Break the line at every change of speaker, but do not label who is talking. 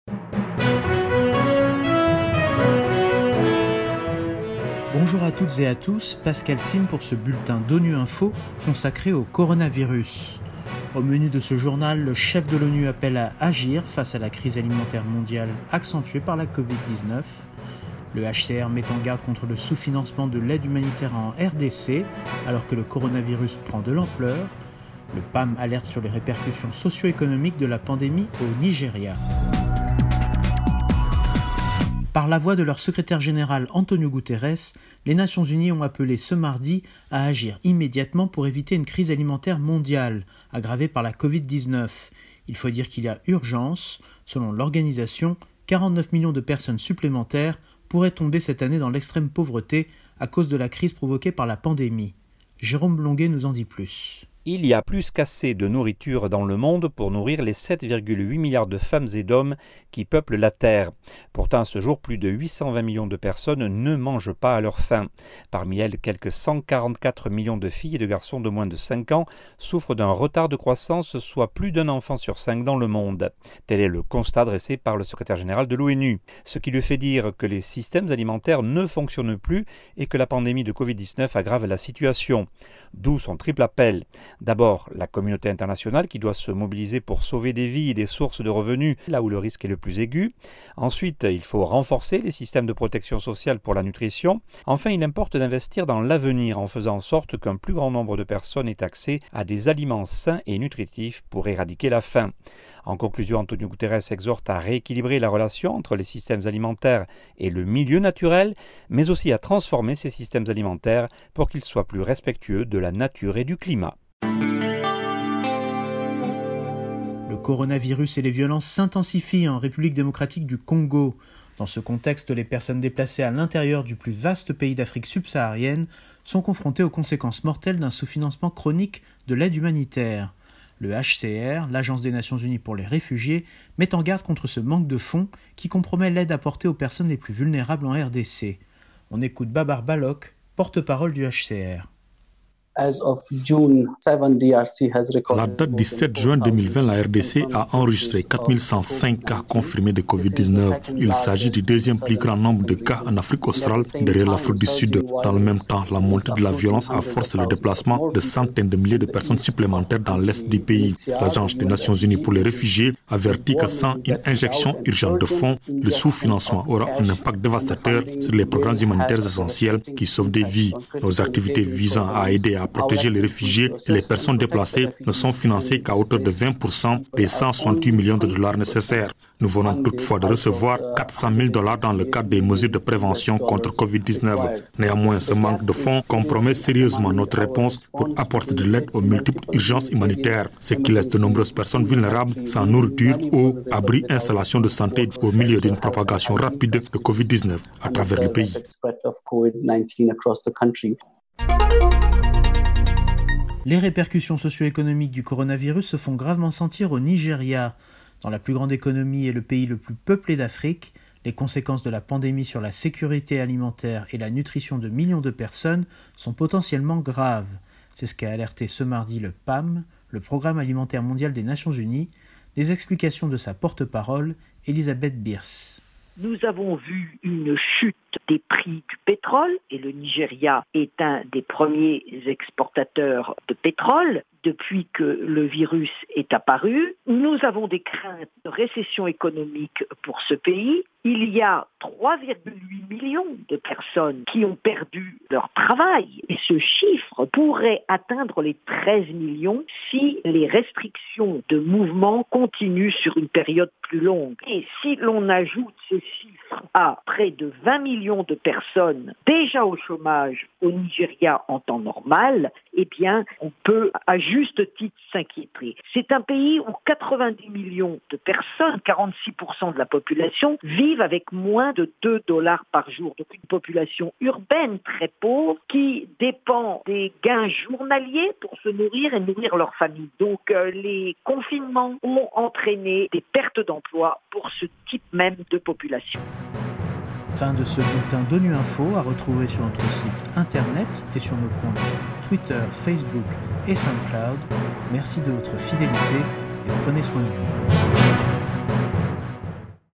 Bonjour à toutes et à tous, Pascal Sim pour ce bulletin d'ONU Info consacré au coronavirus. Au menu de ce journal, le chef de l'ONU appelle à agir face à la crise alimentaire mondiale accentuée par la Covid-19. Le HCR met en garde contre le sous-financement de l'aide humanitaire en RDC alors que le coronavirus prend de l'ampleur. Le PAM alerte sur les répercussions socio-économiques de la pandémie au Nigeria. Par la voix de leur secrétaire général Antonio Guterres, les Nations Unies ont appelé ce mardi à agir immédiatement pour éviter une crise alimentaire mondiale, aggravée par la Covid-19. Il faut dire qu'il y a urgence. Selon l'organisation, 49 millions de personnes supplémentaires pourraient tomber cette année dans l'extrême pauvreté à cause de la crise provoquée par la pandémie. Jérôme Longuet nous en dit plus.
Il y a plus qu'assez de nourriture dans le monde pour nourrir les 7,8 milliards de femmes et d'hommes qui peuplent la Terre. Pourtant, à ce jour, plus de 820 millions de personnes ne mangent pas à leur faim. Parmi elles, quelques 144 millions de filles et de garçons de moins de 5 ans souffrent d'un retard de croissance, soit plus d'un enfant sur 5 dans le monde. Tel est le constat dressé par le secrétaire général de l'ONU. Ce qui lui fait dire que les systèmes alimentaires ne fonctionnent plus et que la pandémie de Covid-19 aggrave la situation. D'où son triple appel. D'abord, la communauté internationale qui doit se mobiliser pour sauver des vies et des sources de revenus là où le risque est le plus aigu. Ensuite, il faut renforcer les systèmes de protection sociale pour la nutrition. Enfin, il importe d'investir dans l'avenir en faisant en sorte qu'un plus grand nombre de personnes aient accès à des aliments sains et nutritifs pour éradiquer la faim. En conclusion, Antonio Guterres exhorte à rééquilibrer la relation entre les systèmes alimentaires et le milieu naturel, mais aussi à transformer ces systèmes alimentaires pour qu'ils soient plus respectueux de la nature et du climat.
Le coronavirus et les violences s'intensifient en République démocratique du Congo. Dans ce contexte, les personnes déplacées à l'intérieur du plus vaste pays d'Afrique subsaharienne sont confrontées aux conséquences mortelles d'un sous-financement chronique de l'aide humanitaire. Le HCR, l'Agence des Nations Unies pour les réfugiés, met en garde contre ce manque de fonds qui compromet l'aide apportée aux personnes les plus vulnérables en RDC. On écoute Babar Balok, porte-parole du HCR.
À la date du 7 juin 2020, la RDC a enregistré 4105 cas confirmés de Covid-19. Il s'agit du deuxième plus grand nombre de cas en Afrique australe, derrière l'Afrique du Sud. Dans le même temps, la montée de la violence a forcé le déplacement de centaines de milliers de personnes supplémentaires dans l'est du pays. L'Agence des Nations Unies pour les réfugiés avertit que sans une injection urgente de fonds, le sous-financement aura un impact dévastateur sur les programmes humanitaires essentiels qui sauvent des vies. Nos activités visant à aider à protéger les réfugiés et les personnes déplacées ne sont financées qu'à hauteur de 20% des 168 millions de dollars nécessaires. Nous venons toutefois de recevoir 400 000 $ dans le cadre des mesures de prévention contre Covid-19. Néanmoins, ce manque de fonds compromet sérieusement notre réponse pour apporter de l'aide aux multiples urgences humanitaires, ce qui laisse de nombreuses personnes vulnérables sans nourriture, eau, abri, installation de santé au milieu d'une propagation rapide de Covid-19 à travers le pays.
Les répercussions socio-économiques du coronavirus se font gravement sentir au Nigeria. Dans la plus grande économie et le pays le plus peuplé d'Afrique, les conséquences de la pandémie sur la sécurité alimentaire et la nutrition de millions de personnes sont potentiellement graves. C'est ce qu'a alerté ce mardi le PAM, le Programme alimentaire mondial des Nations Unies. Les explications de sa porte-parole, Elisabeth Bierce.
Nous avons vu une chute des prix du pétrole et le Nigeria est un des premiers exportateurs de pétrole depuis que le virus est apparu. Nous avons des craintes de récession économique pour ce pays. Il y a 3,8 millions de personnes qui ont perdu leur travail et ce chiffre pourrait atteindre les 13 millions si les restrictions de mouvement continuent sur une période plus longue. Et si l'on ajoute ces chiffres à près de 20 millions de personnes déjà au chômage au Nigeria en temps normal, eh bien, on peut à juste titre s'inquiéter. C'est un pays où 90 millions de personnes, 46% de la population, vivent avec moins de $2 par jour. Donc une population urbaine très pauvre qui dépend des gains journaliers pour se nourrir et nourrir leur famille. Donc les confinements ont entraîné des pertes d'emploi pour ce type même de population.
Fin de ce bulletin d'ONU Info à retrouver sur notre site internet et sur nos comptes Twitter, Facebook et SoundCloud. Merci de votre fidélité et prenez soin de vous.